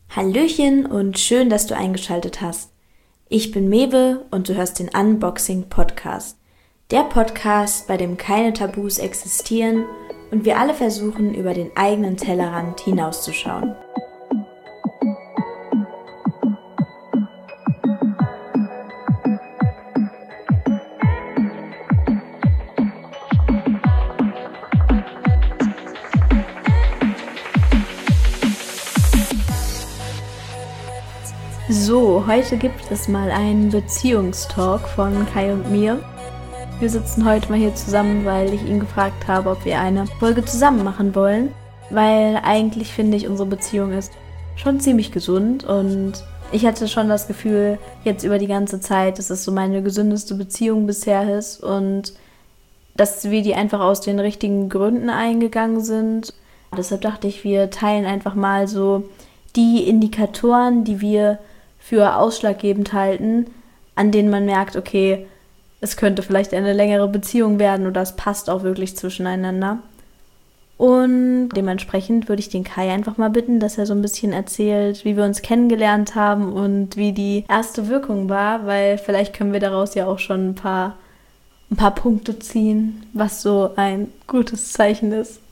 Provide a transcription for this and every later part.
Hallöchen und schön, dass du eingeschaltet hast. Ich bin Mewe und du hörst den Unboxing Podcast. Der Podcast, bei dem keine Tabus existieren und wir alle versuchen, über den eigenen Tellerrand hinauszuschauen. So, heute gibt es mal einen Beziehungstalk von Kai und mir. Wir sitzen heute mal hier zusammen, weil ich ihn gefragt habe, ob wir eine Folge zusammen machen wollen. Weil eigentlich finde ich, unsere Beziehung ist schon ziemlich gesund und ich hatte schon das Gefühl, jetzt über die ganze Zeit, dass es so meine gesündeste Beziehung bisher ist und dass wir die einfach aus den richtigen Gründen eingegangen sind. Deshalb dachte ich, wir teilen einfach mal so die Indikatoren, die wir für ausschlaggebend halten, an denen man merkt, okay, es könnte vielleicht eine längere Beziehung werden oder es passt auch wirklich zwischeneinander. Und dementsprechend würde ich den Kai einfach mal bitten, dass er so ein bisschen erzählt, wie wir uns kennengelernt haben und wie die erste Wirkung war, weil vielleicht können wir daraus ja auch schon ein paar Punkte ziehen, was so ein gutes Zeichen ist.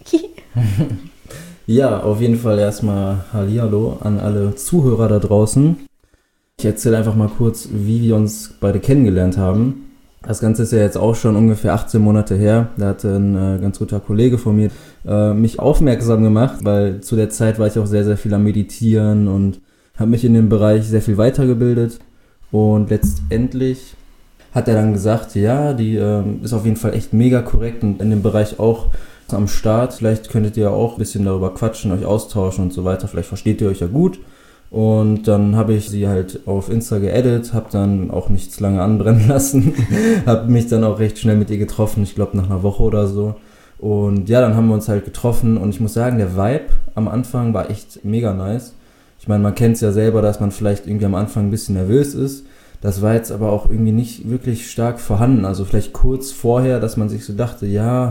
Ja, auf jeden Fall erstmal Hallihallo an alle Zuhörer da draußen. Ich erzähle einfach mal kurz, wie wir uns beide kennengelernt haben. Das Ganze ist ja jetzt auch schon ungefähr 18 Monate her. Da hatte ein ganz guter Kollege von mir mich aufmerksam gemacht, weil zu der Zeit war ich auch sehr, sehr viel am Meditieren und habe mich in dem Bereich sehr viel weitergebildet. Und letztendlich hat er dann gesagt, ja, die ist auf jeden Fall echt mega korrekt und in dem Bereich auch am Start. Vielleicht könntet ihr auch ein bisschen darüber quatschen, euch austauschen und so weiter. Vielleicht versteht ihr euch ja gut. Und dann habe ich sie halt auf Insta geaddet, habe dann auch nichts lange anbrennen lassen, habe mich dann auch recht schnell mit ihr getroffen, ich glaube nach einer Woche oder so. Und ja, dann haben wir uns halt getroffen und ich muss sagen, der Vibe am Anfang war echt mega nice. Ich meine, man kennt es ja selber, dass man vielleicht irgendwie am Anfang ein bisschen nervös ist. Das war jetzt aber auch irgendwie nicht wirklich stark vorhanden, also vielleicht kurz vorher, dass man sich so dachte, ja,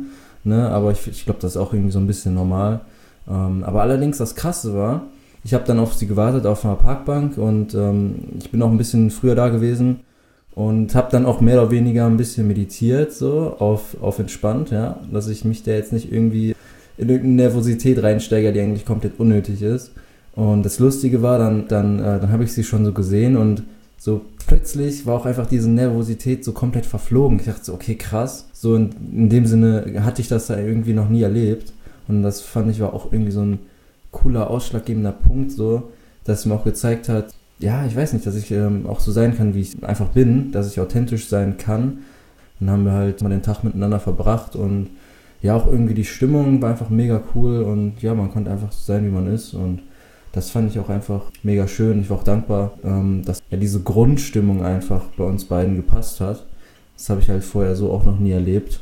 ne, aber ich glaube, das ist auch irgendwie so ein bisschen normal. Aber allerdings das Krasse war, ich habe dann auf sie gewartet auf einer Parkbank und ich bin auch ein bisschen früher da gewesen und habe dann auch mehr oder weniger ein bisschen meditiert, so auf entspannt, ja, dass ich mich da jetzt nicht irgendwie in irgendeine Nervosität reinsteige, die eigentlich komplett unnötig ist. Und das Lustige war, dann habe ich sie schon so gesehen und so plötzlich war auch einfach diese Nervosität so komplett verflogen. Ich dachte so, okay, krass. So in dem Sinne hatte ich das da irgendwie noch nie erlebt und das fand ich war auch irgendwie so ein cooler, ausschlaggebender Punkt, so, dass es mir auch gezeigt hat, ja, ich weiß nicht, dass ich auch so sein kann, wie ich einfach bin, dass ich authentisch sein kann. Dann haben wir halt mal den Tag miteinander verbracht und ja, auch irgendwie die Stimmung war einfach mega cool und ja, man konnte einfach so sein, wie man ist und das fand ich auch einfach mega schön. Ich war auch dankbar, dass ja diese Grundstimmung einfach bei uns beiden gepasst hat. Das habe ich halt vorher so auch noch nie erlebt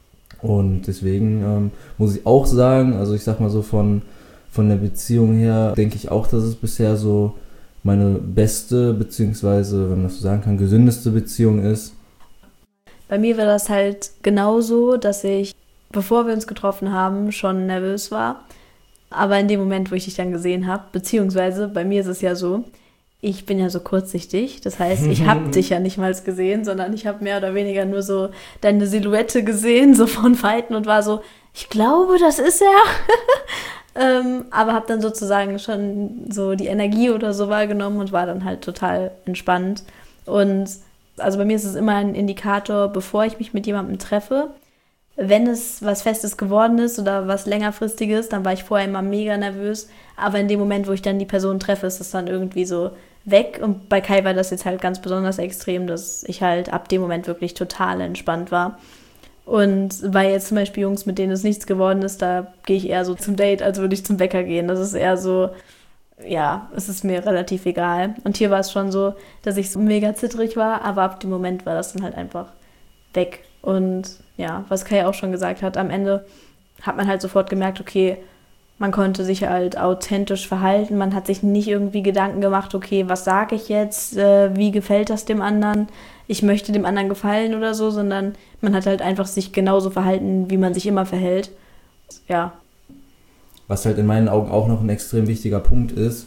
und deswegen muss ich auch sagen, also ich sag mal so von der Beziehung her denke ich auch, dass es bisher so meine beste, beziehungsweise, wenn man das so sagen kann, gesündeste Beziehung ist. Bei mir war das halt genauso, dass ich, bevor wir uns getroffen haben, schon nervös war. Aber in dem Moment, wo ich dich dann gesehen habe, beziehungsweise bei mir ist es ja so, ich bin ja so kurzsichtig, das heißt, ich habe dich ja nicht mal gesehen, sondern ich habe mehr oder weniger nur so deine Silhouette gesehen, so von Weitem und war so, ich glaube, das ist er. Aber habe dann sozusagen schon so die Energie oder so wahrgenommen und war dann halt total entspannt. Und also bei mir ist es immer ein Indikator, bevor ich mich mit jemandem treffe. Wenn es was Festes geworden ist oder was längerfristiges, dann war ich vorher immer mega nervös. Aber in dem Moment, wo ich dann die Person treffe, ist es dann irgendwie so weg. Und bei Kai war das jetzt halt ganz besonders extrem, dass ich halt ab dem Moment wirklich total entspannt war. Und bei jetzt zum Beispiel Jungs, mit denen es nichts geworden ist, da gehe ich eher so zum Date, als würde ich zum Bäcker gehen. Das ist eher so, ja, es ist mir relativ egal. Und hier war es schon so, dass ich so mega zittrig war, aber ab dem Moment war das dann halt einfach weg. Und ja, was Kai auch schon gesagt hat, am Ende hat man halt sofort gemerkt, okay, man konnte sich halt authentisch verhalten, man hat sich nicht irgendwie Gedanken gemacht, okay, was sage ich jetzt, wie gefällt das dem anderen, ich möchte dem anderen gefallen oder so, sondern man hat halt einfach sich genauso verhalten, wie man sich immer verhält. Ja. Was halt in meinen Augen auch noch ein extrem wichtiger Punkt ist,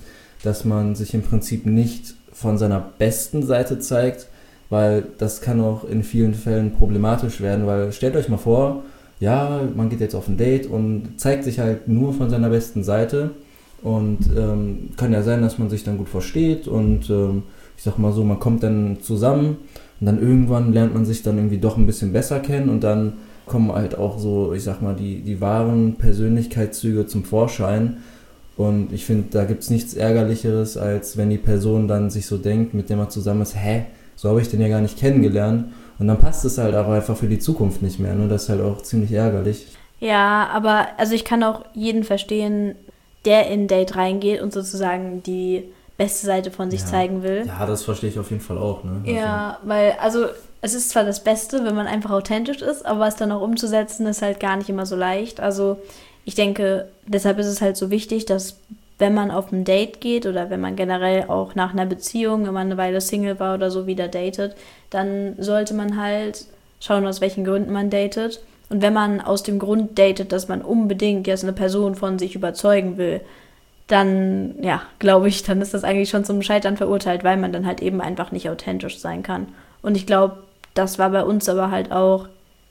dass man sich im Prinzip nicht von seiner besten Seite zeigt, weil das kann auch in vielen Fällen problematisch werden, weil stellt euch mal vor, ja, man geht jetzt auf ein Date und zeigt sich halt nur von seiner besten Seite und kann ja sein, dass man sich dann gut versteht und ich sag mal so, man kommt dann zusammen und dann irgendwann lernt man sich dann irgendwie doch ein bisschen besser kennen und dann kommen halt auch so, ich sag mal, die wahren Persönlichkeitszüge zum Vorschein. Und ich finde, da gibt's nichts Ärgerlicheres, als wenn die Person dann sich so denkt, mit der man zusammen ist, so habe ich den ja gar nicht kennengelernt. Und dann passt es halt auch einfach für die Zukunft nicht mehr. Ne? Das ist halt auch ziemlich ärgerlich. Ja, aber also ich kann auch jeden verstehen, der in ein Date reingeht und sozusagen die beste Seite von sich zeigen will. Ja, das verstehe ich auf jeden Fall auch. Ne? Ja, weil, also es ist zwar das Beste, wenn man einfach authentisch ist, aber es dann auch umzusetzen, ist halt gar nicht immer so leicht. Also ich denke, deshalb ist es halt so wichtig, dass wenn man auf ein Date geht oder wenn man generell auch nach einer Beziehung, wenn man eine Weile Single war oder so, wieder datet, dann sollte man halt schauen, aus welchen Gründen man datet. Und wenn man aus dem Grund datet, dass man unbedingt jetzt eine Person von sich überzeugen will, dann, ja, glaube ich, dann ist das eigentlich schon zum Scheitern verurteilt, weil man dann halt eben einfach nicht authentisch sein kann. Und ich glaube, das war bei uns aber halt auch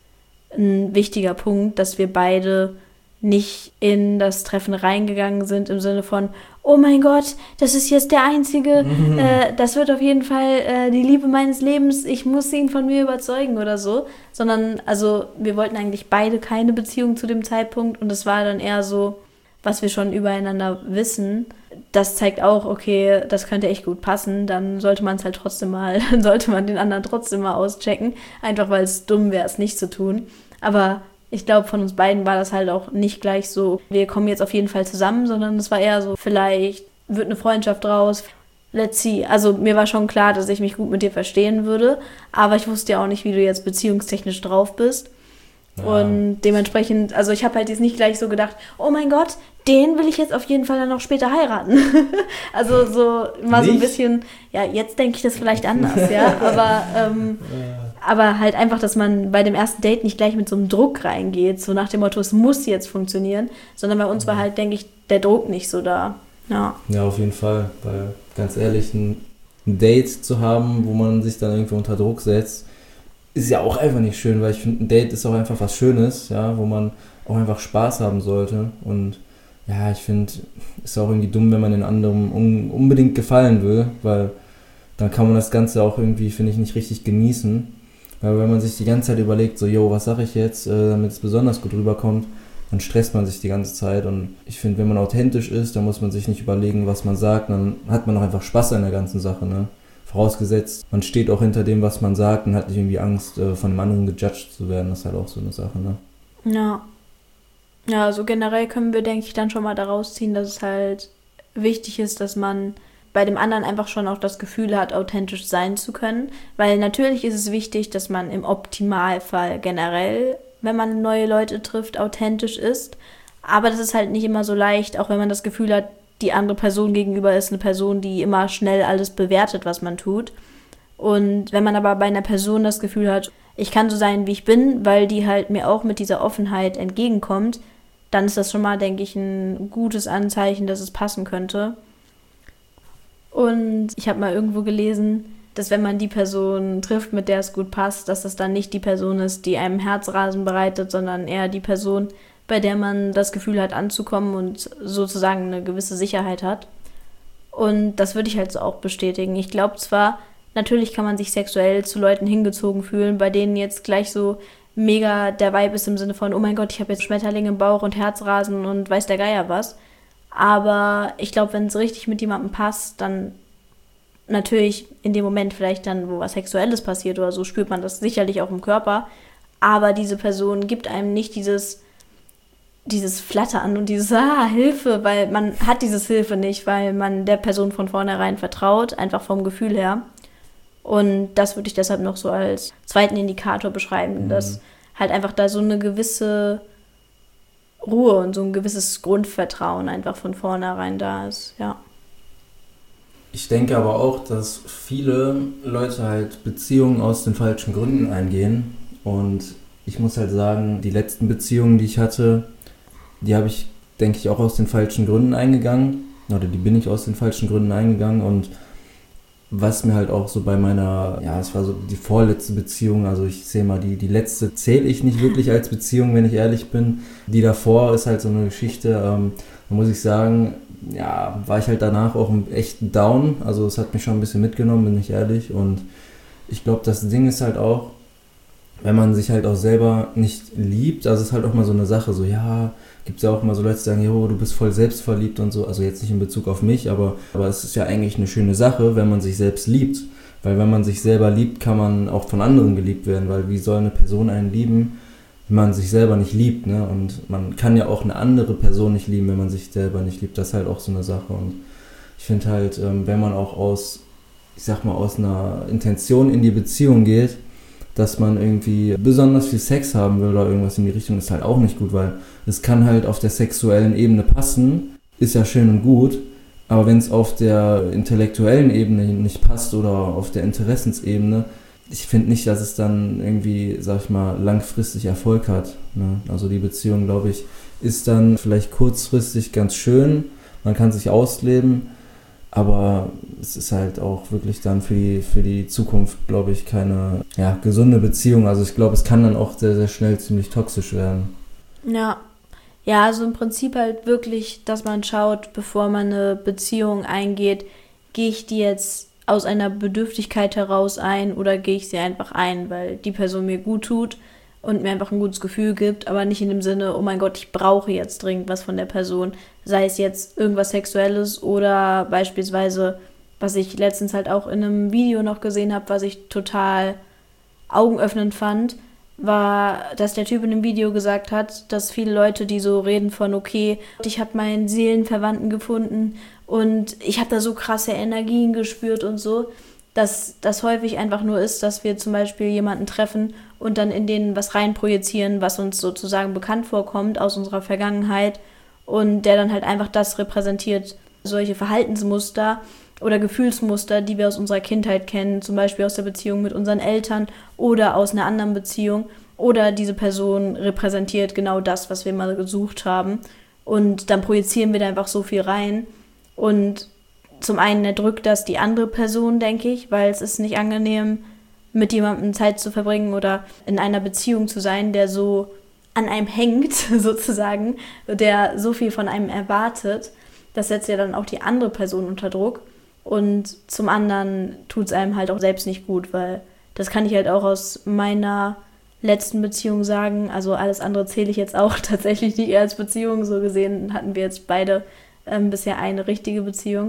ein wichtiger Punkt, dass wir beide nicht in das Treffen reingegangen sind im Sinne von, oh mein Gott, das ist jetzt der Einzige, das wird auf jeden Fall die Liebe meines Lebens, ich muss ihn von mir überzeugen oder so, sondern also wir wollten eigentlich beide keine Beziehung zu dem Zeitpunkt und es war dann eher so, was wir schon übereinander wissen, das zeigt auch, okay, das könnte echt gut passen, dann sollte man es halt trotzdem mal, dann sollte man den anderen trotzdem mal auschecken, einfach weil es dumm wäre, es nicht zu tun, aber ich glaube, von uns beiden war das halt auch nicht gleich so, wir kommen jetzt auf jeden Fall zusammen, sondern es war eher so, vielleicht wird eine Freundschaft draus, let's see. Also mir war schon klar, dass ich mich gut mit dir verstehen würde, aber ich wusste ja auch nicht, wie du jetzt beziehungstechnisch drauf bist. Ja. Und dementsprechend, also ich habe halt jetzt nicht gleich so gedacht, oh mein Gott, den will ich jetzt auf jeden Fall dann noch später heiraten. Also so mal nicht? So ein bisschen, ja, jetzt denke ich das vielleicht anders, ja, aber halt einfach, dass man bei dem ersten Date nicht gleich mit so einem Druck reingeht, so nach dem Motto, es muss jetzt funktionieren, sondern bei uns war halt, denke ich, der Druck nicht so da. Ja, auf jeden Fall, weil ganz ehrlich, ein Date zu haben, wo man sich dann irgendwie unter Druck setzt, ist ja auch einfach nicht schön, weil ich finde, ein Date ist auch einfach was Schönes, ja, wo man auch einfach Spaß haben sollte und ja, ich finde, es ist auch irgendwie dumm, wenn man den anderen unbedingt gefallen will, weil dann kann man das Ganze auch irgendwie, finde ich, nicht richtig genießen. Weil wenn man sich die ganze Zeit überlegt, so, was sage ich jetzt, damit es besonders gut rüberkommt, dann stresst man sich die ganze Zeit. Und ich finde, wenn man authentisch ist, dann muss man sich nicht überlegen, was man sagt, dann hat man auch einfach Spaß an der ganzen Sache, ne? Vorausgesetzt, man steht auch hinter dem, was man sagt und hat nicht irgendwie Angst, von einem anderen gejudged zu werden. Das ist halt auch so eine Sache, ne? Ja, also generell können wir, denke ich, dann schon mal daraus ziehen, dass es halt wichtig ist, dass man bei dem anderen einfach schon auch das Gefühl hat, authentisch sein zu können. Weil natürlich ist es wichtig, dass man im Optimalfall generell, wenn man neue Leute trifft, authentisch ist. Aber das ist halt nicht immer so leicht, auch wenn man das Gefühl hat, die andere Person gegenüber ist eine Person, die immer schnell alles bewertet, was man tut. Und wenn man aber bei einer Person das Gefühl hat, ich kann so sein, wie ich bin, weil die halt mir auch mit dieser Offenheit entgegenkommt, dann ist das schon mal, denke ich, ein gutes Anzeichen, dass es passen könnte. Und ich habe mal irgendwo gelesen, dass wenn man die Person trifft, mit der es gut passt, dass das dann nicht die Person ist, die einem Herzrasen bereitet, sondern eher die Person, bei der man das Gefühl hat, anzukommen und sozusagen eine gewisse Sicherheit hat. Und das würde ich halt so auch bestätigen. Ich glaube zwar, natürlich kann man sich sexuell zu Leuten hingezogen fühlen, bei denen jetzt gleich so mega der Vibe ist im Sinne von, oh mein Gott, ich habe jetzt Schmetterlinge im Bauch und Herzrasen und weiß der Geier was. Aber ich glaube, wenn es richtig mit jemandem passt, dann natürlich in dem Moment vielleicht dann, wo was Sexuelles passiert oder so, spürt man das sicherlich auch im Körper. Aber diese Person gibt einem nicht dieses Flattern und dieses Hilfe, weil man hat dieses Hilfe nicht, weil man der Person von vornherein vertraut, einfach vom Gefühl her. Und das würde ich deshalb noch so als zweiten Indikator beschreiben, dass halt einfach da so eine gewisse Ruhe und so ein gewisses Grundvertrauen einfach von vornherein da ist, ja. Ich denke aber auch, dass viele Leute halt Beziehungen aus den falschen Gründen eingehen. Und ich muss halt sagen, die letzten Beziehungen, die ich hatte, die habe ich, denke ich, auch aus den falschen Gründen eingegangen. oder die bin ich aus den falschen Gründen eingegangen. Und was mir halt auch so bei meiner, ja, es war so die vorletzte Beziehung, also ich sehe mal, die letzte zähle ich nicht wirklich als Beziehung, wenn ich ehrlich bin. Die davor ist halt so eine Geschichte, da muss ich sagen, ja, war ich halt danach auch echt down, also es hat mich schon ein bisschen mitgenommen, bin ich ehrlich. Und ich glaube, das Ding ist halt auch, wenn man sich halt auch selber nicht liebt, also es ist halt auch mal so eine Sache, so ja, gibt es ja auch immer so Leute, die sagen, jo, du bist voll selbstverliebt und so, also jetzt nicht in Bezug auf mich, aber es ist ja eigentlich eine schöne Sache, wenn man sich selbst liebt, weil wenn man sich selber liebt, kann man auch von anderen geliebt werden, weil wie soll eine Person einen lieben, wenn man sich selber nicht liebt, ne? Und man kann ja auch eine andere Person nicht lieben, wenn man sich selber nicht liebt, das ist halt auch so eine Sache. Und ich finde halt, wenn man auch aus einer Intention in die Beziehung geht, dass man irgendwie besonders viel Sex haben will oder irgendwas in die Richtung, ist halt auch nicht gut, weil es kann halt auf der sexuellen Ebene passen, ist ja schön und gut, aber wenn es auf der intellektuellen Ebene nicht passt oder auf der Interessensebene, ich finde nicht, dass es dann irgendwie, sag ich mal, langfristig Erfolg hat, ne? Also die Beziehung, glaube ich, ist dann vielleicht kurzfristig ganz schön, man kann sich ausleben, aber es ist halt auch wirklich dann für die Zukunft, glaube ich, keine gesunde Beziehung. Also ich glaube, es kann dann auch sehr, sehr schnell ziemlich toxisch werden. Ja. Ja, also im Prinzip halt wirklich, dass man schaut, bevor man eine Beziehung eingeht, gehe ich die jetzt aus einer Bedürftigkeit heraus ein oder gehe ich sie einfach ein, weil die Person mir gut tut und mir einfach ein gutes Gefühl gibt, aber nicht in dem Sinne, oh mein Gott, ich brauche jetzt dringend was von der Person, sei es jetzt irgendwas Sexuelles oder beispielsweise, was ich letztens halt auch in einem Video noch gesehen habe, was ich total augenöffnend fand, war, dass der Typ in dem Video gesagt hat, dass viele Leute, die so reden von, okay, ich habe meinen Seelenverwandten gefunden und ich habe da so krasse Energien gespürt und so, dass das häufig einfach nur ist, dass wir zum Beispiel jemanden treffen und dann in den was reinprojizieren, was uns sozusagen bekannt vorkommt aus unserer Vergangenheit und der dann halt einfach das repräsentiert, solche Verhaltensmuster oder Gefühlsmuster, die wir aus unserer Kindheit kennen, zum Beispiel aus der Beziehung mit unseren Eltern oder aus einer anderen Beziehung, oder diese Person repräsentiert genau das, was wir mal gesucht haben, und dann projizieren wir da einfach so viel rein und zum einen erdrückt das die andere Person, denke ich, weil es ist nicht angenehm, mit jemandem Zeit zu verbringen oder in einer Beziehung zu sein, der so an einem hängt, sozusagen, der so viel von einem erwartet. Das setzt ja dann auch die andere Person unter Druck. Und zum anderen tut es einem halt auch selbst nicht gut, weil das kann ich halt auch aus meiner letzten Beziehung sagen. Also alles andere zähle ich jetzt auch tatsächlich nicht eher als Beziehung. So gesehen hatten wir jetzt beide bisher eine richtige Beziehung.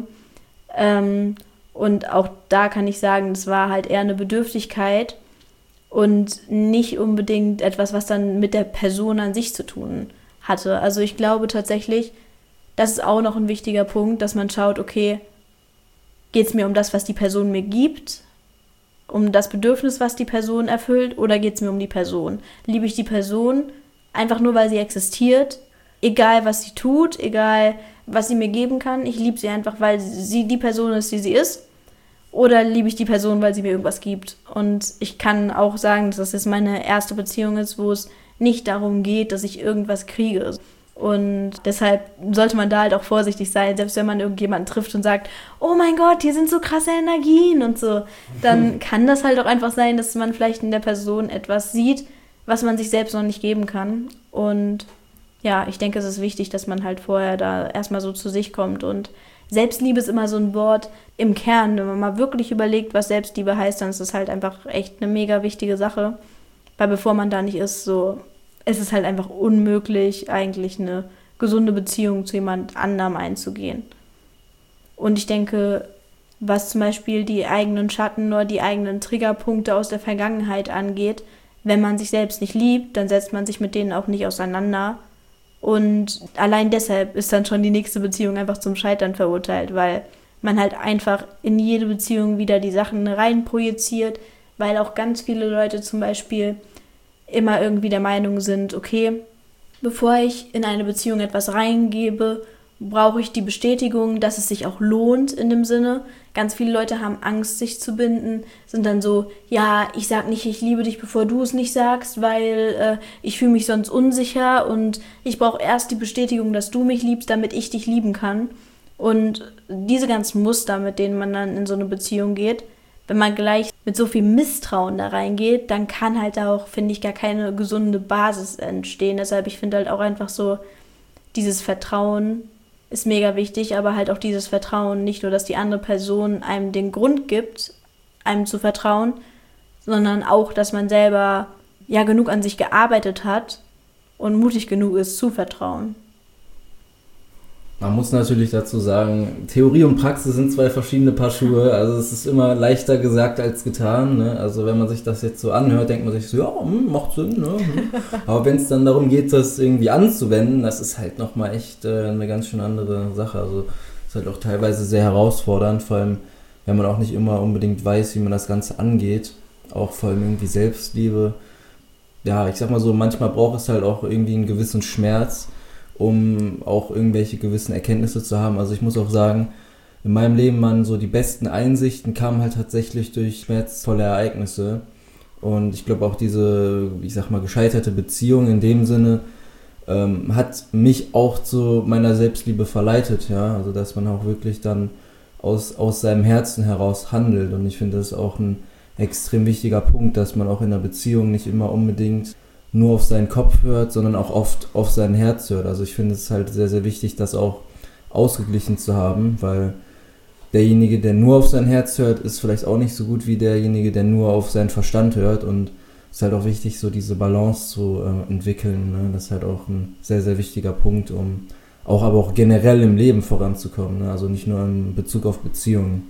Und auch da kann ich sagen, das war halt eher eine Bedürftigkeit und nicht unbedingt etwas, was dann mit der Person an sich zu tun hatte. Also ich glaube tatsächlich, das ist auch noch ein wichtiger Punkt, dass man schaut, okay, geht es mir um das, was die Person mir gibt, um das Bedürfnis, was die Person erfüllt, oder geht es mir um die Person? Liebe ich die Person einfach nur, weil sie existiert, egal was sie tut, egal was sie mir geben kann, ich liebe sie einfach, weil sie die Person ist, die sie ist, oder liebe ich die Person, weil sie mir irgendwas gibt? Und ich kann auch sagen, dass das jetzt meine erste Beziehung ist, wo es nicht darum geht, dass ich irgendwas kriege. Und deshalb sollte man da halt auch vorsichtig sein, selbst wenn man irgendjemanden trifft und sagt, oh mein Gott, hier sind so krasse Energien und so, dann kann das halt auch einfach sein, dass man vielleicht in der Person etwas sieht, was man sich selbst noch nicht geben kann. Und ja, ich denke, es ist wichtig, dass man halt vorher da erstmal so zu sich kommt. Und Selbstliebe ist immer so ein Wort im Kern. Wenn man mal wirklich überlegt, was Selbstliebe heißt, dann ist es halt einfach echt eine mega wichtige Sache. Weil bevor man da nicht ist, so, es ist halt einfach unmöglich, eigentlich eine gesunde Beziehung zu jemand anderem einzugehen. Und ich denke, was zum Beispiel die eigenen Schatten oder die eigenen Triggerpunkte aus der Vergangenheit angeht, wenn man sich selbst nicht liebt, dann setzt man sich mit denen auch nicht auseinander. Und allein deshalb ist dann schon die nächste Beziehung einfach zum Scheitern verurteilt, weil man halt einfach in jede Beziehung wieder die Sachen reinprojiziert, weil auch ganz viele Leute zum Beispiel immer irgendwie der Meinung sind, okay, bevor ich in eine Beziehung etwas reingebe, brauche ich die Bestätigung, dass es sich auch lohnt in dem Sinne. Ganz viele Leute haben Angst, sich zu binden, sind dann so, ja, ich sag nicht, ich liebe dich, bevor du es nicht sagst, weil ich fühle mich sonst unsicher und ich brauche erst die Bestätigung, dass du mich liebst, damit ich dich lieben kann. Und diese ganzen Muster, mit denen man dann in so eine Beziehung geht, wenn man gleich mit so viel Misstrauen da reingeht, dann kann halt auch, finde ich, gar keine gesunde Basis entstehen. Deshalb, ich finde halt auch einfach so, dieses Vertrauen ist mega wichtig, aber halt auch dieses Vertrauen, nicht nur, dass die andere Person einem den Grund gibt, einem zu vertrauen, sondern auch, dass man selber ja genug an sich gearbeitet hat und mutig genug ist, zu vertrauen. Man muss natürlich dazu sagen, Theorie und Praxis sind zwei verschiedene Paar Schuhe. Also es ist immer leichter gesagt als getan. Ne? Also wenn man sich das jetzt so anhört, denkt man sich so, ja, macht Sinn. Ne? Aber wenn es dann darum geht, das irgendwie anzuwenden, das ist halt nochmal echt eine ganz schön andere Sache. Also es ist halt auch teilweise sehr herausfordernd, vor allem wenn man auch nicht immer unbedingt weiß, wie man das Ganze angeht. Auch vor allem irgendwie Selbstliebe. Ja, ich sag mal so, manchmal braucht es halt auch irgendwie einen gewissen Schmerz, um auch irgendwelche gewissen Erkenntnisse zu haben. Also ich muss auch sagen, in meinem Leben waren so die besten Einsichten kamen halt tatsächlich durch schmerzvolle Ereignisse. Und ich glaube auch diese, ich sag mal, gescheiterte Beziehung in dem Sinne hat mich auch zu meiner Selbstliebe verleitet, ja. Also dass man auch wirklich dann aus seinem Herzen heraus handelt. Und ich finde, das ist auch ein extrem wichtiger Punkt, dass man auch in einer Beziehung nicht immer unbedingt nur auf seinen Kopf hört, sondern auch oft auf sein Herz hört. Also ich finde es halt sehr, sehr wichtig, das auch ausgeglichen zu haben, weil derjenige, der nur auf sein Herz hört, ist vielleicht auch nicht so gut wie derjenige, der nur auf seinen Verstand hört. Und es ist halt auch wichtig, so diese Balance zu entwickeln. Ne? Das ist halt auch ein sehr, sehr wichtiger Punkt, um aber auch generell im Leben voranzukommen. Ne? Also nicht nur in Bezug auf Beziehungen.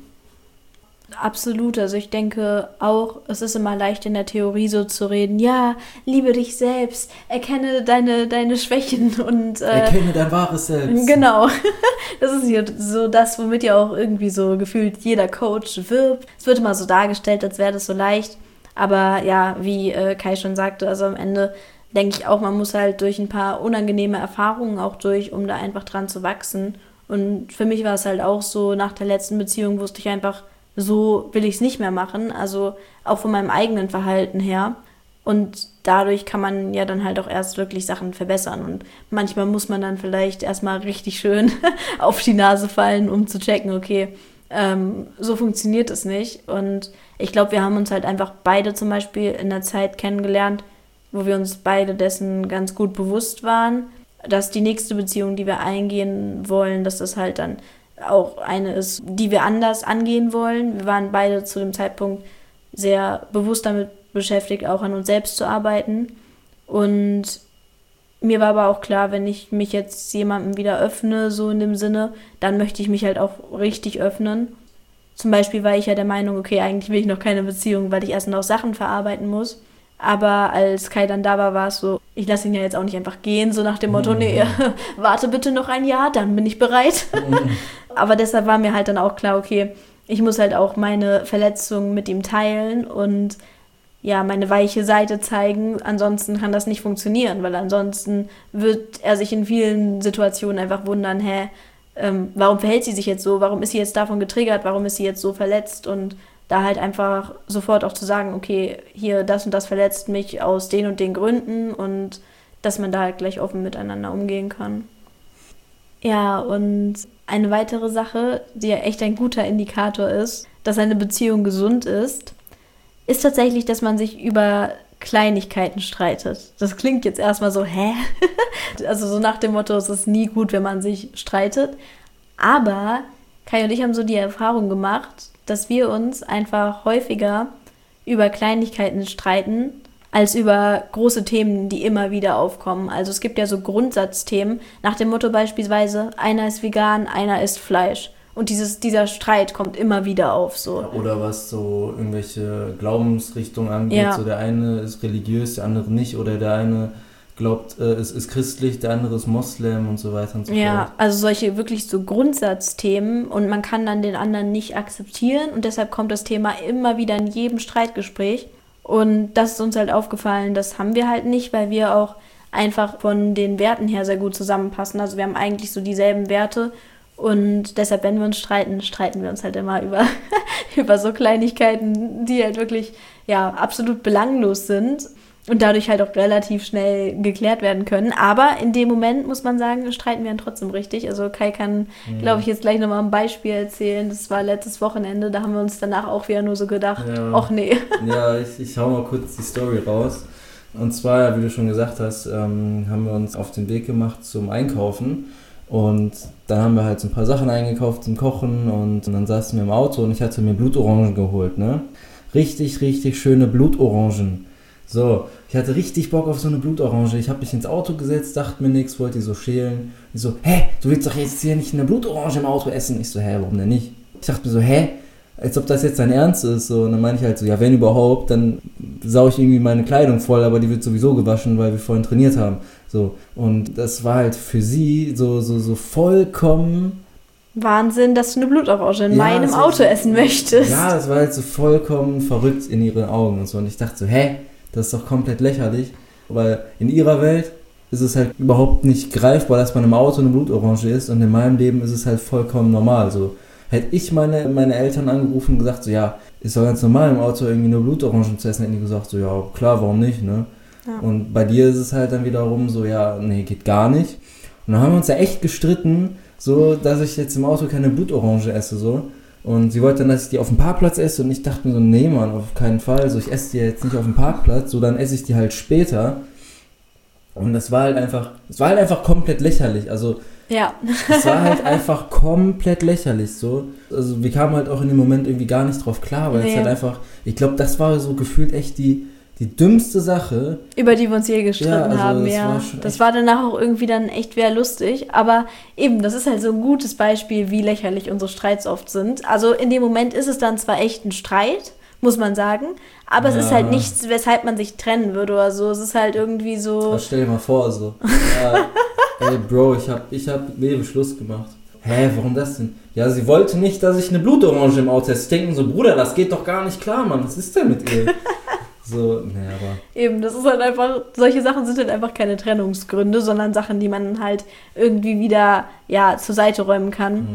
Absolut, also ich denke auch, es ist immer leicht in der Theorie so zu reden, ja, liebe dich selbst, erkenne deine Schwächen und erkenne dein wahres Selbst. Genau, das ist hier so das, womit ja auch irgendwie so gefühlt jeder Coach wirbt. Es wird immer so dargestellt, als wäre das so leicht, aber ja, wie Kai schon sagte, also am Ende denke ich auch, man muss halt durch ein paar unangenehme Erfahrungen auch durch, um da einfach dran zu wachsen. Und für mich war es halt auch so, nach der letzten Beziehung wusste ich einfach, so will ich es nicht mehr machen, also auch von meinem eigenen Verhalten her. Und dadurch kann man ja dann halt auch erst wirklich Sachen verbessern. Und manchmal muss man dann vielleicht erstmal richtig schön auf die Nase fallen, um zu checken, okay, so funktioniert es nicht. Und ich glaube, wir haben uns halt einfach beide zum Beispiel in der Zeit kennengelernt, wo wir uns beide dessen ganz gut bewusst waren, dass die nächste Beziehung, die wir eingehen wollen, dass das halt dann auch eine ist, die wir anders angehen wollen. Wir waren beide zu dem Zeitpunkt sehr bewusst damit beschäftigt, auch an uns selbst zu arbeiten. Und mir war aber auch klar, wenn ich mich jetzt jemandem wieder öffne, so in dem Sinne, dann möchte ich mich halt auch richtig öffnen. Zum Beispiel war ich ja der Meinung, okay, eigentlich will ich noch keine Beziehung, weil ich erst noch Sachen verarbeiten muss. Aber als Kai dann da war es so, ich lasse ihn ja jetzt auch nicht einfach gehen, so nach dem Motto, nee, warte bitte noch ein Jahr, dann bin ich bereit. Aber deshalb war mir halt dann auch klar, okay, ich muss halt auch meine Verletzungen mit ihm teilen und ja, meine weiche Seite zeigen. Ansonsten kann das nicht funktionieren, weil ansonsten wird er sich in vielen Situationen einfach wundern, warum verhält sie sich jetzt so? Warum ist sie jetzt davon getriggert? Warum ist sie jetzt so verletzt? Und da halt einfach sofort auch zu sagen, okay, hier das und das verletzt mich aus den und den Gründen und dass man da halt gleich offen miteinander umgehen kann. Ja, und eine weitere Sache, die ja echt ein guter Indikator ist, dass eine Beziehung gesund ist tatsächlich, dass man sich über Kleinigkeiten streitet. Das klingt jetzt erstmal so, Also so nach dem Motto, es ist nie gut, wenn man sich streitet. Aber Kai und ich haben so die Erfahrung gemacht, dass wir uns einfach häufiger über Kleinigkeiten streiten, als über große Themen, die immer wieder aufkommen. Also es gibt ja so Grundsatzthemen, nach dem Motto beispielsweise, einer ist vegan, einer isst Fleisch. Und dieser Streit kommt immer wieder auf. So. Oder was so irgendwelche Glaubensrichtungen angeht. Ja. So der eine ist religiös, der andere nicht. Oder der eine glaubt, ist christlich, der andere ist Moslem und so weiter und so fort. Ja, also solche wirklich so Grundsatzthemen und man kann dann den anderen nicht akzeptieren und deshalb kommt das Thema immer wieder in jedem Streitgespräch. Und das ist uns halt aufgefallen, das haben wir halt nicht, weil wir auch einfach von den Werten her sehr gut zusammenpassen. Also wir haben eigentlich so dieselben Werte und deshalb, wenn wir uns streiten, streiten wir uns halt immer über so Kleinigkeiten, die halt wirklich ja absolut belanglos sind. und dadurch halt auch relativ schnell geklärt werden können. Aber in dem Moment, muss man sagen, streiten wir dann trotzdem richtig. Also Kai kann, glaube ich, jetzt gleich nochmal ein Beispiel erzählen. Das war letztes Wochenende, da haben wir uns danach auch wieder nur so gedacht, ach nee. Ja, ich hau mal kurz die Story raus. Und zwar, wie du schon gesagt hast, haben wir uns auf den Weg gemacht zum Einkaufen. Und dann haben wir halt so ein paar Sachen eingekauft zum Kochen und dann saßen wir im Auto und ich hatte mir Blutorangen geholt, ne? Richtig, richtig schöne Blutorangen. So, ich hatte richtig Bock auf so eine Blutorange. Ich habe mich ins Auto gesetzt, dachte mir nichts, wollte die so schälen. Ich so, du willst doch jetzt hier nicht eine Blutorange im Auto essen? Ich so, warum denn nicht? Ich dachte mir so, als ob das jetzt dein Ernst ist. So, und dann meine ich halt so, ja, wenn überhaupt, dann sau ich irgendwie meine Kleidung voll, aber die wird sowieso gewaschen, weil wir vorhin trainiert haben. So, und das war halt für sie so vollkommen... Wahnsinn, dass du eine Blutorange in meinem Auto essen möchtest. Ja, das war halt so vollkommen verrückt in ihren Augen und so. Und ich dachte so, das ist doch komplett lächerlich, weil in ihrer Welt ist es halt überhaupt nicht greifbar, dass man im Auto eine Blutorange isst und in meinem Leben ist es halt vollkommen normal. So, hätte ich meine Eltern angerufen und gesagt, so ja, ist doch ganz normal im Auto irgendwie nur Blutorangen zu essen, hätten die gesagt, so ja, klar, warum nicht, ne? Ja. Und bei dir ist es halt dann wiederum so, ja, nee, geht gar nicht. Und dann haben wir uns ja echt gestritten, so, dass ich jetzt im Auto keine Blutorange esse, so. Und sie wollte dann, dass ich die auf dem Parkplatz esse und ich dachte mir so, nee, Mann, auf keinen Fall, so, ich esse die jetzt nicht auf dem Parkplatz, so, dann esse ich die halt später. Und das war halt einfach komplett lächerlich, also, ja. Es war halt einfach komplett lächerlich, so. Also, wir kamen halt auch in dem Moment irgendwie gar nicht drauf klar, weil es halt einfach, ich glaube, das war so gefühlt echt die dümmste Sache, über die wir uns je gestritten haben, ja. Das war danach auch irgendwie dann echt wieder lustig. Aber eben, das ist halt so ein gutes Beispiel, wie lächerlich unsere Streits oft sind. Also in dem Moment ist es dann zwar echt ein Streit, muss man sagen, aber es ist halt nichts, weshalb man sich trennen würde oder so. Es ist halt irgendwie so... Ja, stell dir mal vor, so. Ja, ey, Bro, ich hab mit Schluss gemacht. Warum das denn? Ja, sie wollte nicht, dass ich eine Blutorange im Auto esse. Ich denke mir so, Bruder, das geht doch gar nicht klar, Mann. Was ist denn mit ihr? So, aber... Eben, das ist halt einfach, solche Sachen sind halt einfach keine Trennungsgründe, sondern Sachen, die man halt irgendwie wieder, zur Seite räumen kann.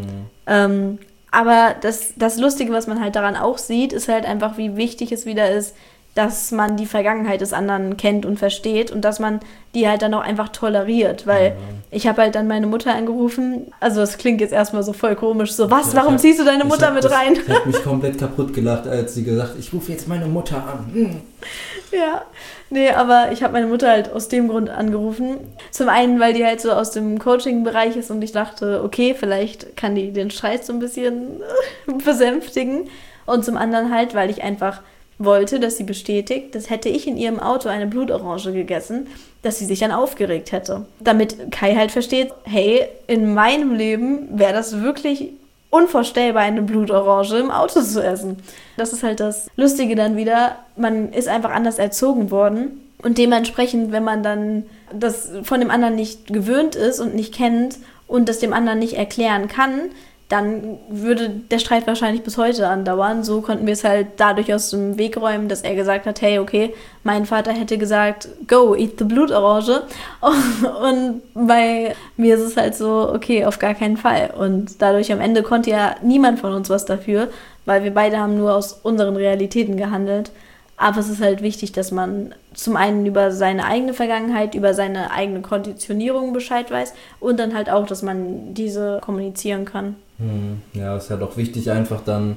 Aber das Lustige, was man halt daran auch sieht, ist halt einfach, wie wichtig es wieder ist, dass man die Vergangenheit des anderen kennt und versteht und dass man die halt dann auch einfach toleriert, weil ich habe halt dann meine Mutter angerufen, also das klingt jetzt erstmal so voll komisch, so was, warum ziehst du deine Mutter mit rein? Ich habe mich komplett kaputt gelacht, als sie gesagt hat, ich rufe jetzt meine Mutter an. Ja, nee, aber ich habe meine Mutter halt aus dem Grund angerufen. Zum einen, weil die halt so aus dem Coaching-Bereich ist und ich dachte, okay, vielleicht kann die den Streit so ein bisschen besänftigen und zum anderen halt, weil ich einfach wollte, dass sie bestätigt, dass hätte ich in ihrem Auto eine Blutorange gegessen, dass sie sich dann aufgeregt hätte. Damit Kai halt versteht, hey, in meinem Leben wäre das wirklich unvorstellbar, eine Blutorange im Auto zu essen. Das ist halt das Lustige dann wieder, man ist einfach anders erzogen worden und dementsprechend, wenn man dann das von dem anderen nicht gewöhnt ist und nicht kennt und das dem anderen nicht erklären kann, dann würde der Streit wahrscheinlich bis heute andauern. So konnten wir es halt dadurch aus dem Weg räumen, dass er gesagt hat, hey, okay, mein Vater hätte gesagt, go, eat the Blutorange. Und bei mir ist es halt so, okay, auf gar keinen Fall. Und dadurch am Ende konnte ja niemand von uns was dafür, weil wir beide haben nur aus unseren Realitäten gehandelt. Aber es ist halt wichtig, dass man zum einen über seine eigene Vergangenheit, über seine eigene Konditionierung Bescheid weiß und dann halt auch, dass man diese kommunizieren kann. Ja, ist halt auch wichtig, einfach dann,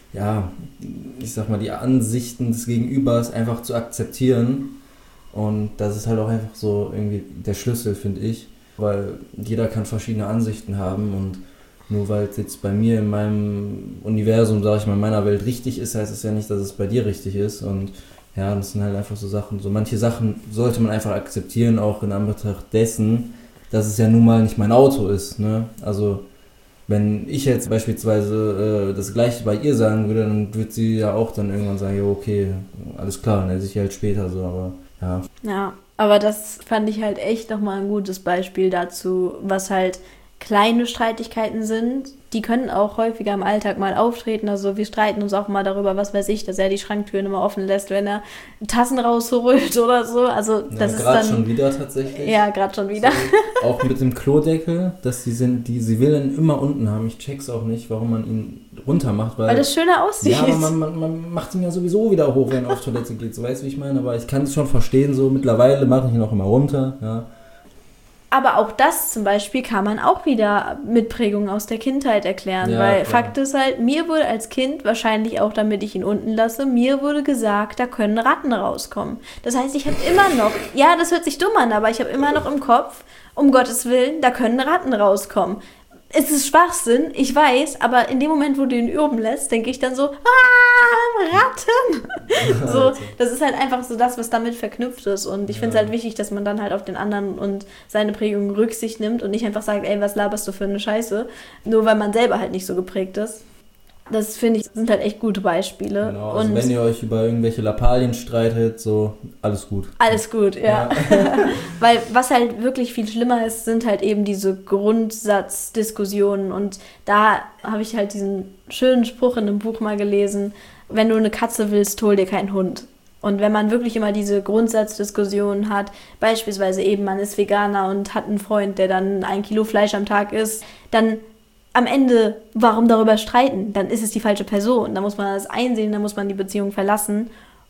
ich sag mal, die Ansichten des Gegenübers einfach zu akzeptieren. Und das ist halt auch einfach so irgendwie der Schlüssel, finde ich. Weil jeder kann verschiedene Ansichten haben und nur weil es jetzt bei mir in meinem Universum, sag ich mal, in meiner Welt richtig ist, heißt es ja nicht, dass es bei dir richtig ist. Und ja, das sind halt einfach so Sachen, so manche Sachen sollte man einfach akzeptieren, auch in Anbetracht dessen, dass es ja nun mal nicht mein Auto ist, ne? Also, wenn ich jetzt beispielsweise das Gleiche bei ihr sagen würde, dann würde sie ja auch dann irgendwann sagen, ja, okay, alles klar, dann esse ich halt später so, aber ja. Ja, aber das fand ich halt echt nochmal ein gutes Beispiel dazu, was halt kleine Streitigkeiten sind, die können auch häufiger im Alltag mal auftreten. Also wir streiten uns auch mal darüber, was weiß ich, dass er die Schranktüren immer offen lässt, wenn er Tassen rausholt oder so. Also das ist dann... Gerade schon wieder tatsächlich. Ja, gerade schon wieder. So, auch mit dem Klodeckel, dass sie will dann immer unten haben. Ich check's auch nicht, warum man ihn runter macht. Weil das schöner aussieht. Ja, aber man macht ihn ja sowieso wieder hoch, wenn er auf Toilette geht. So, weißt du, wie ich meine? Aber ich kann es schon verstehen, so mittlerweile mache ich ihn auch immer runter, ja. Aber auch das zum Beispiel kann man auch wieder mit Prägungen aus der Kindheit erklären, Ja, weil klar. Fakt ist halt, mir wurde als Kind, wahrscheinlich auch damit ich ihn unten lasse, mir wurde gesagt, da können Ratten rauskommen. Das heißt, ich habe immer noch, ja, das hört sich dumm an, aber ich habe immer noch im Kopf, um Gottes Willen, da können Ratten rauskommen. Es ist Schwachsinn, ich weiß, aber in dem Moment, wo du ihn üben lässt, denke ich dann so, Ratten! So, das ist halt einfach so das, was damit verknüpft ist. Und ich finde es halt wichtig, dass man dann halt auf den anderen und seine Prägung Rücksicht nimmt und nicht einfach sagt, ey, was laberst du für eine Scheiße, nur weil man selber halt nicht so geprägt ist. Das finde ich, sind halt echt gute Beispiele. Genau, also und wenn ihr euch über irgendwelche Lappalien streitet, so, alles gut. alles gut, ja. Weil was halt wirklich viel schlimmer ist, sind halt eben diese Grundsatzdiskussionen. Und da habe ich halt diesen schönen Spruch in einem Buch mal gelesen, wenn du eine Katze willst, hol dir keinen Hund. Und wenn man wirklich immer diese Grundsatzdiskussionen hat, beispielsweise eben man ist Veganer und hat einen Freund, der dann 1 Kilo Fleisch am Tag isst, dann am Ende, warum darüber streiten? Dann ist es die falsche Person. Da muss man das einsehen, dann muss man die Beziehung verlassen.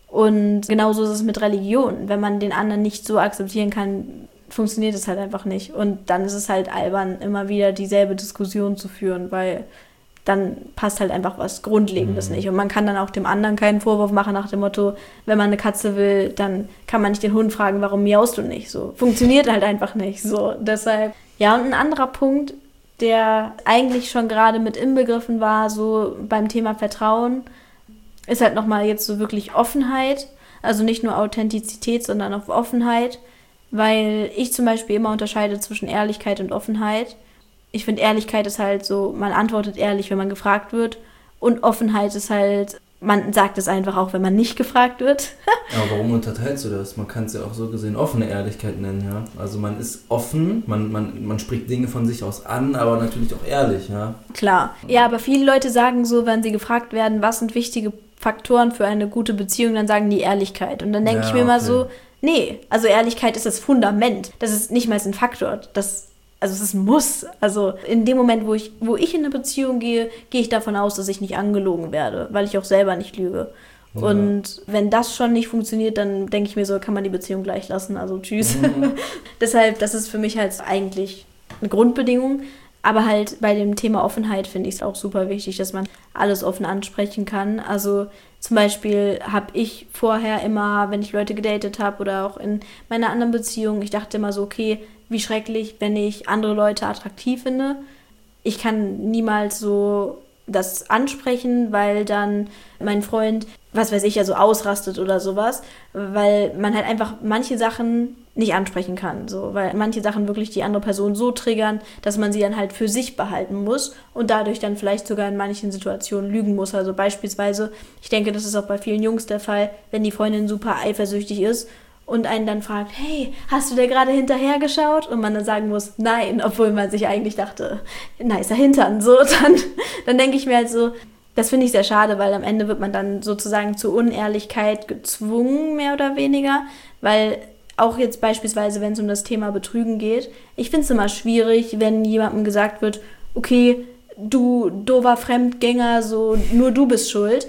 Und genauso ist es mit Religion. Wenn man den anderen nicht so akzeptieren kann, funktioniert es halt einfach nicht. Und dann ist es halt albern, immer wieder dieselbe Diskussion zu führen, weil dann passt halt einfach was Grundlegendes nicht. Und man kann dann auch dem anderen keinen Vorwurf machen nach dem Motto, wenn man eine Katze will, dann kann man nicht den Hund fragen, warum miaust du nicht? So, funktioniert halt einfach nicht. So, deshalb, ja, und ein anderer Punkt, der eigentlich schon gerade mit inbegriffen war, so beim Thema Vertrauen, ist halt nochmal jetzt so wirklich Offenheit. Also nicht nur Authentizität, sondern auch Offenheit. Weil ich zum Beispiel immer unterscheide zwischen Ehrlichkeit und Offenheit. Ich finde, Ehrlichkeit ist halt so, man antwortet ehrlich, wenn man gefragt wird. Und Offenheit ist halt, man sagt es einfach auch, wenn man nicht gefragt wird. Aber warum unterteilst du das? Man kann es ja auch so gesehen offene Ehrlichkeit nennen, ja. Also man ist offen, man spricht Dinge von sich aus an, aber natürlich auch ehrlich, ja. Klar. Ja, aber viele Leute sagen so, wenn sie gefragt werden, was sind wichtige Faktoren für eine gute Beziehung, dann sagen die Ehrlichkeit. Und dann denke ich mir mal so, nee, also Ehrlichkeit ist das Fundament. Das ist nicht mal ein Faktor. Also es ist ein Muss. Also in dem Moment, wo ich in eine Beziehung gehe, gehe ich davon aus, dass ich nicht angelogen werde, weil ich auch selber nicht lüge. Ja. Und wenn das schon nicht funktioniert, dann denke ich mir so, kann man die Beziehung gleich lassen. Also tschüss. Deshalb, das ist für mich halt eigentlich eine Grundbedingung. Aber halt bei dem Thema Offenheit finde ich es auch super wichtig, dass man alles offen ansprechen kann. Also zum Beispiel habe ich vorher immer, wenn ich Leute gedatet habe oder auch in meiner anderen Beziehung, ich dachte immer so, okay, wie schrecklich, wenn ich andere Leute attraktiv finde. Ich kann niemals so das ansprechen, weil dann mein Freund, was weiß ich, ja so ausrastet oder sowas, weil man halt einfach manche Sachen nicht ansprechen kann, so, weil manche Sachen wirklich die andere Person so triggern, dass man sie dann halt für sich behalten muss und dadurch dann vielleicht sogar in manchen Situationen lügen muss. Also beispielsweise, ich denke, das ist auch bei vielen Jungs der Fall, wenn die Freundin super eifersüchtig ist und einen dann fragt, hey, hast du dir gerade hinterher geschaut? Und man dann sagen muss, nein, obwohl man sich eigentlich dachte, nicer Hintern. So, dann denke ich mir halt so, das finde ich sehr schade, weil am Ende wird man dann sozusagen zur Unehrlichkeit gezwungen, mehr oder weniger, weil auch jetzt beispielsweise, wenn es um das Thema Betrügen geht, ich finde es immer schwierig, wenn jemandem gesagt wird, okay, du doofer Fremdgänger, so nur du bist schuld.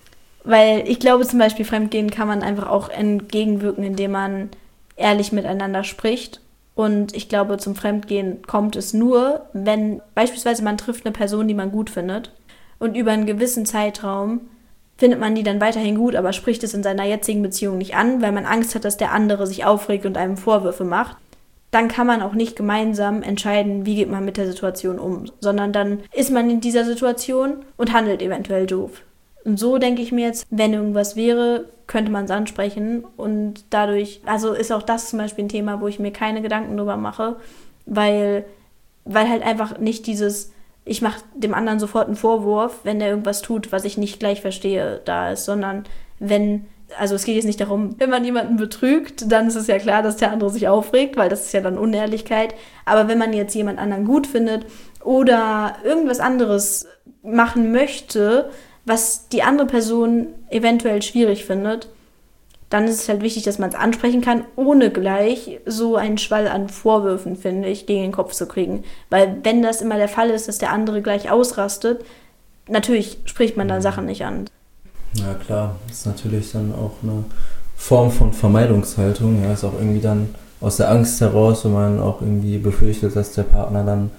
Weil ich glaube zum Beispiel, Fremdgehen kann man einfach auch entgegenwirken, indem man ehrlich miteinander spricht. Und ich glaube, zum Fremdgehen kommt es nur, wenn beispielsweise man trifft eine Person, die man gut findet. Und über einen gewissen Zeitraum findet man die dann weiterhin gut, aber spricht es in seiner jetzigen Beziehung nicht an, weil man Angst hat, dass der andere sich aufregt und einem Vorwürfe macht. Dann kann man auch nicht gemeinsam entscheiden, wie geht man mit der Situation um, sondern dann ist man in dieser Situation und handelt eventuell doof. Und so denke ich mir jetzt, wenn irgendwas wäre, könnte man es ansprechen. Und dadurch, also ist auch das zum Beispiel ein Thema, wo ich mir keine Gedanken drüber mache, weil halt einfach nicht dieses, ich mache dem anderen sofort einen Vorwurf, wenn der irgendwas tut, was ich nicht gleich verstehe, da ist, sondern also es geht jetzt nicht darum, wenn man jemanden betrügt, dann ist es ja klar, dass der andere sich aufregt, weil das ist ja dann Unehrlichkeit. Aber wenn man jetzt jemand anderen gut findet oder irgendwas anderes machen möchte, was die andere Person eventuell schwierig findet, dann ist es halt wichtig, dass man es ansprechen kann, ohne gleich so einen Schwall an Vorwürfen, finde ich, gegen den Kopf zu kriegen. Weil wenn das immer der Fall ist, dass der andere gleich ausrastet, natürlich spricht man da Sachen nicht an. Ja klar, das ist natürlich dann auch eine Form von Vermeidungshaltung. Ja, ist auch irgendwie dann aus der Angst heraus, wenn man auch irgendwie befürchtet, dass der Partner dann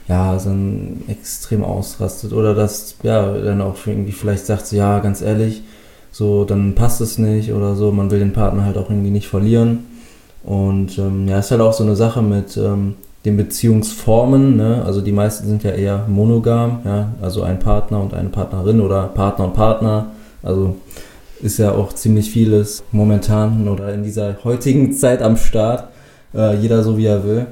so extrem ausrastet oder dass dann auch irgendwie vielleicht sagt, so, ja, ganz ehrlich, so, dann passt es nicht oder so, man will den Partner halt auch irgendwie nicht verlieren. Und ist halt auch so eine Sache mit den Beziehungsformen, ne? Also die meisten sind ja eher monogam, ja, also ein Partner und eine Partnerin oder Partner und Partner, also ist ja auch ziemlich vieles momentan oder in dieser heutigen Zeit am Start, jeder so wie er will.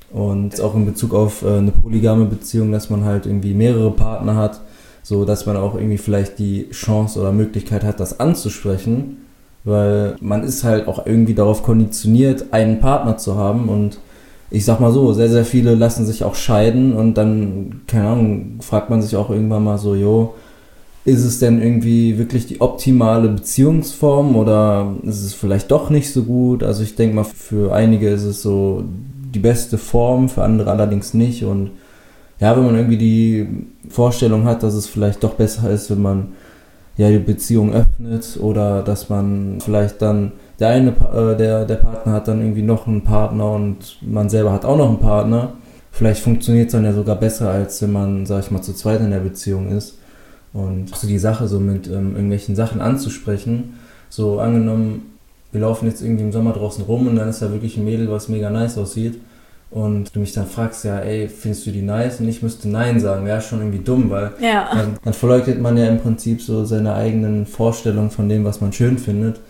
Und auch in Bezug auf eine polygame Beziehung, dass man halt irgendwie mehrere Partner hat, so dass man auch irgendwie vielleicht die Chance oder Möglichkeit hat, das anzusprechen, weil man ist halt auch irgendwie darauf konditioniert, einen Partner zu haben und ich sag mal so, sehr, sehr viele lassen sich auch scheiden und dann, keine Ahnung, fragt man sich auch irgendwann mal so, ist es denn irgendwie wirklich die optimale Beziehungsform oder ist es vielleicht doch nicht so gut? Also ich denke mal, für einige ist es so die beste Form, für andere allerdings nicht und ja, wenn man irgendwie die Vorstellung hat, dass es vielleicht doch besser ist, wenn man die Beziehung öffnet oder dass man vielleicht dann der Partner hat dann irgendwie noch einen Partner und man selber hat auch noch einen Partner. Vielleicht funktioniert es dann ja sogar besser, als wenn man, sag ich mal, zu zweit in der Beziehung ist. Und so die Sache so mit irgendwelchen Sachen anzusprechen, so angenommen, wir laufen jetzt irgendwie im Sommer draußen rum und dann ist da wirklich ein Mädel, was mega nice aussieht und du mich dann fragst, ja, ey, findest du die nice? Und ich müsste Nein sagen, wäre schon irgendwie dumm, weil dann verleugnet man ja im Prinzip so seine eigenen Vorstellungen von dem, was man schön findet.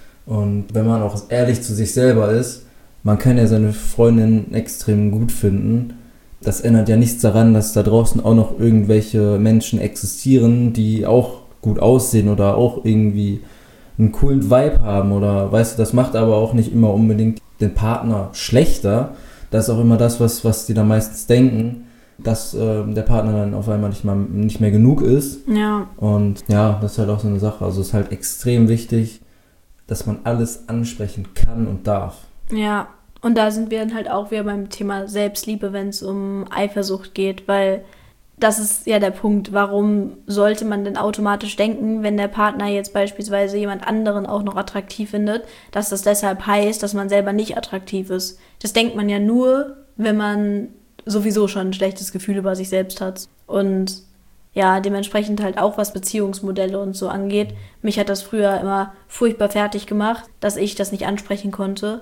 Und wenn man auch ehrlich zu sich selber ist, man kann ja seine Freundin extrem gut finden. Das ändert ja nichts daran, dass da draußen auch noch irgendwelche Menschen existieren, die auch gut aussehen oder auch irgendwie einen coolen Vibe haben oder, weißt du, das macht aber auch nicht immer unbedingt den Partner schlechter. Das ist auch immer das, was die da meistens denken, dass der Partner dann auf einmal nicht mehr genug ist. Ja. Und ja, das ist halt auch so eine Sache. Also es ist halt extrem wichtig, dass man alles ansprechen kann und darf. Ja, und da sind wir dann halt auch wieder beim Thema Selbstliebe, wenn es um Eifersucht geht, weil das ist ja der Punkt, warum sollte man denn automatisch denken, wenn der Partner jetzt beispielsweise jemand anderen auch noch attraktiv findet, dass das deshalb heißt, dass man selber nicht attraktiv ist. Das denkt man ja nur, wenn man sowieso schon ein schlechtes Gefühl über sich selbst hat. Und ja, dementsprechend halt auch, was Beziehungsmodelle und so angeht. Mich hat das früher immer furchtbar fertig gemacht, dass ich das nicht ansprechen konnte,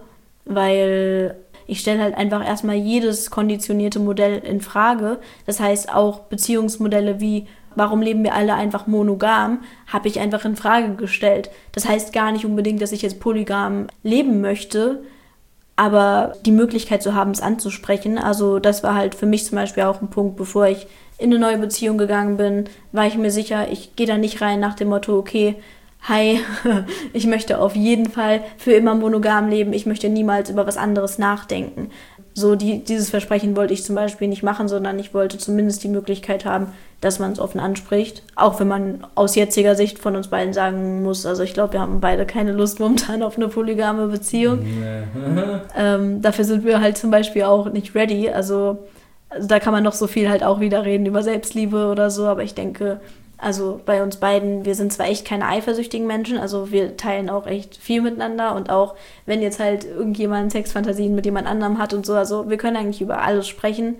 weil ich stelle halt einfach erstmal jedes konditionierte Modell in Frage. Das heißt auch Beziehungsmodelle wie, warum leben wir alle einfach monogam, habe ich einfach in Frage gestellt. Das heißt gar nicht unbedingt, dass ich jetzt polygam leben möchte, aber die Möglichkeit zu haben, es anzusprechen. Also das war halt für mich zum Beispiel auch ein Punkt, bevor ich in eine neue Beziehung gegangen bin, war ich mir sicher, ich gehe da nicht rein nach dem Motto, okay, hi, ich möchte auf jeden Fall für immer monogam leben, ich möchte niemals über was anderes nachdenken. So dieses Versprechen wollte ich zum Beispiel nicht machen, sondern ich wollte zumindest die Möglichkeit haben, dass man es offen anspricht. Auch wenn man aus jetziger Sicht von uns beiden sagen muss, also ich glaube, wir haben beide keine Lust momentan auf eine polygame Beziehung. Nee. Dafür sind wir halt zum Beispiel auch nicht ready. Also da kann man noch so viel halt auch wieder reden über Selbstliebe oder so, aber ich denke, also bei uns beiden, wir sind zwar echt keine eifersüchtigen Menschen, also wir teilen auch echt viel miteinander und auch wenn jetzt halt irgendjemand Sexfantasien mit jemand anderem hat und so, also wir können eigentlich über alles sprechen,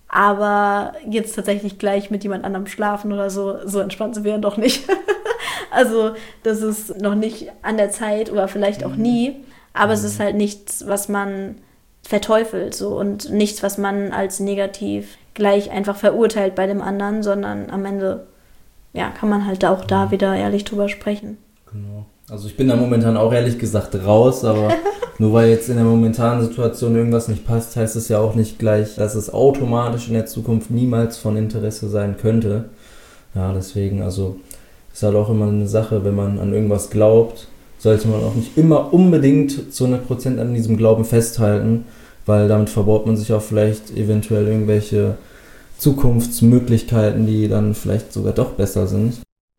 aber jetzt tatsächlich gleich mit jemand anderem schlafen oder so, so entspannt sind wir dann doch nicht. Also das ist noch nicht an der Zeit oder vielleicht auch nie, aber es ist halt nichts, was man verteufelt so und nichts, was man als negativ gleich einfach verurteilt bei dem anderen, sondern am Ende kann man halt auch da wieder ehrlich drüber sprechen. Genau. Also ich bin da momentan auch ehrlich gesagt raus, aber nur weil jetzt in der momentanen Situation irgendwas nicht passt, heißt es ja auch nicht gleich, dass es automatisch in der Zukunft niemals von Interesse sein könnte. Ja, deswegen, also ist halt auch immer eine Sache, wenn man an irgendwas glaubt, sollte man auch nicht immer unbedingt zu 100% an diesem Glauben festhalten, weil damit verbaut man sich auch vielleicht eventuell irgendwelche Zukunftsmöglichkeiten, die dann vielleicht sogar doch besser sind.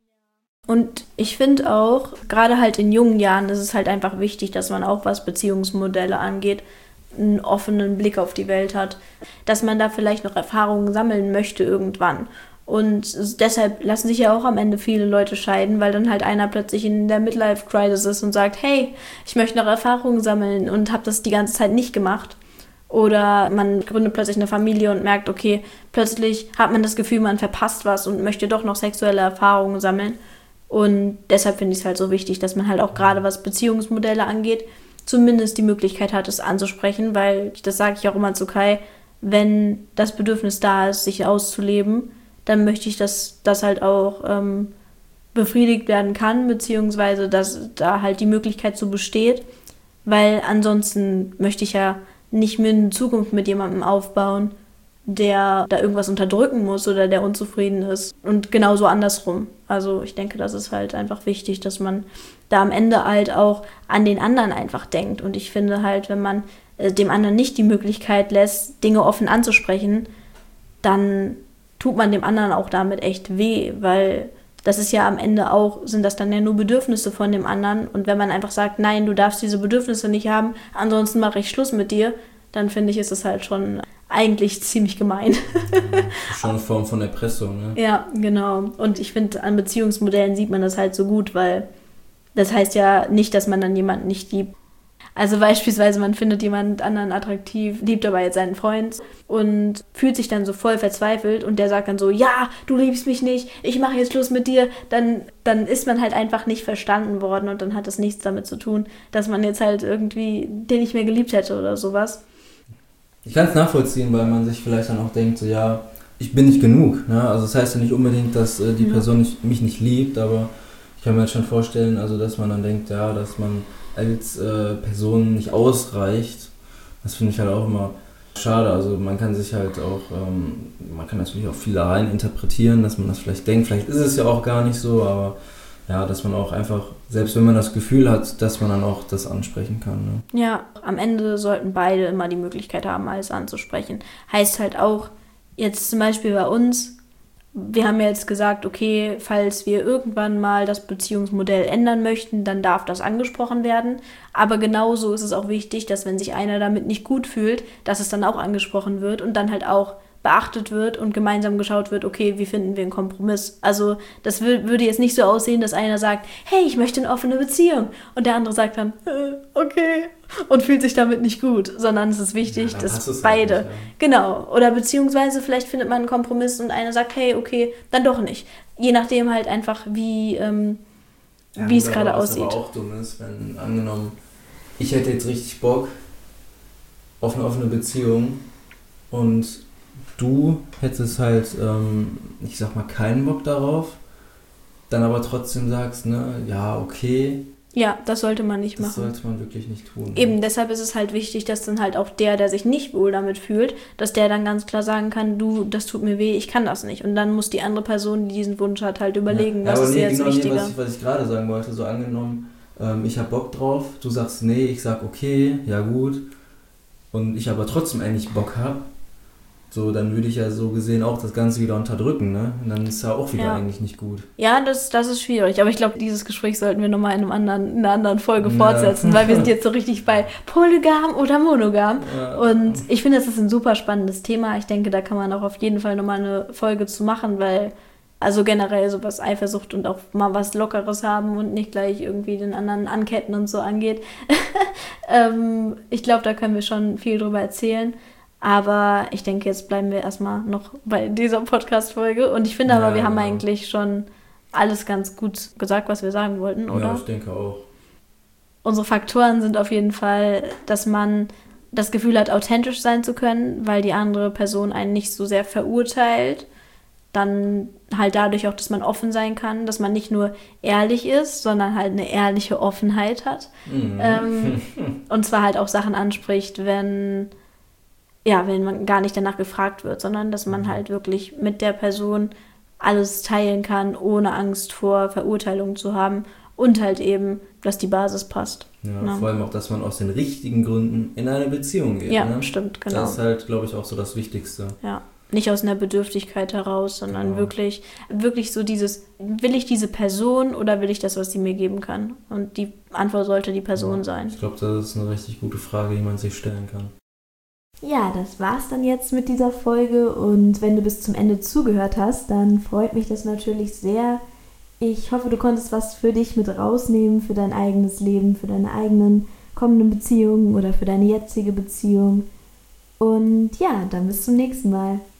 Und ich finde auch, gerade halt in jungen Jahren ist es halt einfach wichtig, dass man auch, was Beziehungsmodelle angeht, einen offenen Blick auf die Welt hat. Dass man da vielleicht noch Erfahrungen sammeln möchte irgendwann. Und deshalb lassen sich ja auch am Ende viele Leute scheiden, weil dann halt einer plötzlich in der Midlife-Crisis ist und sagt, hey, ich möchte noch Erfahrungen sammeln und habe das die ganze Zeit nicht gemacht. Oder man gründet plötzlich eine Familie und merkt, okay, plötzlich hat man das Gefühl, man verpasst was und möchte doch noch sexuelle Erfahrungen sammeln. Und deshalb finde ich es halt so wichtig, dass man halt auch gerade was Beziehungsmodelle angeht, zumindest die Möglichkeit hat, es anzusprechen, weil, das sage ich auch immer zu Kai, wenn das Bedürfnis da ist, sich auszuleben, dann möchte ich, dass das halt auch befriedigt werden kann, beziehungsweise dass da halt die Möglichkeit so besteht, weil ansonsten möchte ich ja nicht mehr in Zukunft mit jemandem aufbauen, der da irgendwas unterdrücken muss oder der unzufrieden ist. Und genauso andersrum. Also ich denke, das ist halt einfach wichtig, dass man da am Ende halt auch an den anderen einfach denkt. Und ich finde halt, wenn man dem anderen nicht die Möglichkeit lässt, Dinge offen anzusprechen, dann tut man dem anderen auch damit echt weh, weil das ist ja am Ende auch, sind das dann ja nur Bedürfnisse von dem anderen. Und wenn man einfach sagt, nein, du darfst diese Bedürfnisse nicht haben, ansonsten mache ich Schluss mit dir, dann finde ich, ist es halt schon eigentlich ziemlich gemein. Schon eine Form von Erpressung, ne? Ja, genau. Und ich finde, an Beziehungsmodellen sieht man das halt so gut, weil das heißt ja nicht, dass man dann jemanden nicht liebt. Also beispielsweise, man findet jemand anderen attraktiv, liebt aber jetzt seinen Freund und fühlt sich dann so voll verzweifelt und der sagt dann so, ja, du liebst mich nicht, ich mache jetzt Schluss mit dir, dann ist man halt einfach nicht verstanden worden und dann hat das nichts damit zu tun, dass man jetzt halt irgendwie den nicht mehr geliebt hätte oder sowas. Ich kann es nachvollziehen, weil man sich vielleicht dann auch denkt, so ja, ich bin nicht genug. Ne? Also das heißt ja nicht unbedingt, dass die Person mich nicht liebt, aber ich kann mir jetzt schon vorstellen, also dass man dann denkt, ja, dass man als Person nicht ausreicht. Das finde ich halt auch immer schade. Also man kann sich halt auch, man kann natürlich auch viel rein interpretieren, dass man das vielleicht denkt. Vielleicht ist es ja auch gar nicht so, aber ja, dass man auch einfach, selbst wenn man das Gefühl hat, dass man dann auch das ansprechen kann. Ne? Ja, am Ende sollten beide immer die Möglichkeit haben, alles anzusprechen. Heißt halt auch, jetzt zum Beispiel bei uns, wir haben ja jetzt gesagt, okay, falls wir irgendwann mal das Beziehungsmodell ändern möchten, dann darf das angesprochen werden. Aber genauso ist es auch wichtig, dass wenn sich einer damit nicht gut fühlt, dass es dann auch angesprochen wird und dann halt auch beachtet wird und gemeinsam geschaut wird, okay, wie finden wir einen Kompromiss? Also das würde jetzt nicht so aussehen, dass einer sagt, hey, ich möchte eine offene Beziehung und der andere sagt dann, okay, und fühlt sich damit nicht gut, sondern es ist wichtig, ja, dass beide, halt nicht, ja. Genau, oder beziehungsweise vielleicht findet man einen Kompromiss und einer sagt, hey, okay, dann doch nicht. Je nachdem halt einfach, wie es gerade aussieht. Was aber auch dumm ist, wenn angenommen, ich hätte jetzt richtig Bock auf eine offene Beziehung und du hättest halt, ich sag mal, keinen Bock darauf, dann aber trotzdem sagst, ne, ja, okay. Ja, das sollte man nicht machen. Das sollte man wirklich nicht tun. Eben, deshalb ist es halt wichtig, dass dann halt auch der sich nicht wohl damit fühlt, dass der dann ganz klar sagen kann, du, das tut mir weh, ich kann das nicht. Und dann muss die andere Person, die diesen Wunsch hat, halt überlegen, was ist jetzt wichtiger. Was ich gerade sagen wollte, so angenommen, ich hab Bock drauf, du sagst nee, ich sag okay, ja gut, und ich aber trotzdem eigentlich Bock hab, so, dann würde ich ja so gesehen auch das Ganze wieder unterdrücken, ne? Und dann ist ja auch wieder eigentlich nicht gut. Ja, das ist schwierig. Aber ich glaube, dieses Gespräch sollten wir nochmal in einer anderen Folge fortsetzen, weil wir sind jetzt so richtig bei Polygam oder Monogam. Ja. Und ich finde, das ist ein super spannendes Thema. Ich denke, da kann man auch auf jeden Fall nochmal eine Folge zu machen, weil also generell sowas Eifersucht und auch mal was Lockeres haben und nicht gleich irgendwie den anderen anketten und so angeht. Ich glaube, da können wir schon viel drüber erzählen. Aber ich denke, jetzt bleiben wir erstmal noch bei dieser Podcast-Folge. Und ich finde aber, wir haben eigentlich schon alles ganz gut gesagt, was wir sagen wollten, oder? Ja, ich denke auch. Unsere Faktoren sind auf jeden Fall, dass man das Gefühl hat, authentisch sein zu können, weil die andere Person einen nicht so sehr verurteilt. Dann halt dadurch auch, dass man offen sein kann, dass man nicht nur ehrlich ist, sondern halt eine ehrliche Offenheit hat. Mhm. Und zwar halt auch Sachen anspricht, wenn man gar nicht danach gefragt wird, sondern dass man halt wirklich mit der Person alles teilen kann, ohne Angst vor Verurteilung zu haben und halt eben, dass die Basis passt. Ja, vor allem auch, dass man aus den richtigen Gründen in eine Beziehung geht. Ja, ne? Stimmt, genau. Das ist halt, glaube ich, auch so das Wichtigste. Ja, nicht aus einer Bedürftigkeit heraus, sondern Genau. wirklich so dieses, will ich diese Person oder will ich das, was sie mir geben kann? Und die Antwort sollte die Person sein. Ich glaube, das ist eine richtig gute Frage, die man sich stellen kann. Ja, das war's dann jetzt mit dieser Folge und wenn du bis zum Ende zugehört hast, dann freut mich das natürlich sehr. Ich hoffe, du konntest was für dich mit rausnehmen, für dein eigenes Leben, für deine eigenen kommenden Beziehungen oder für deine jetzige Beziehung. Und ja, dann bis zum nächsten Mal.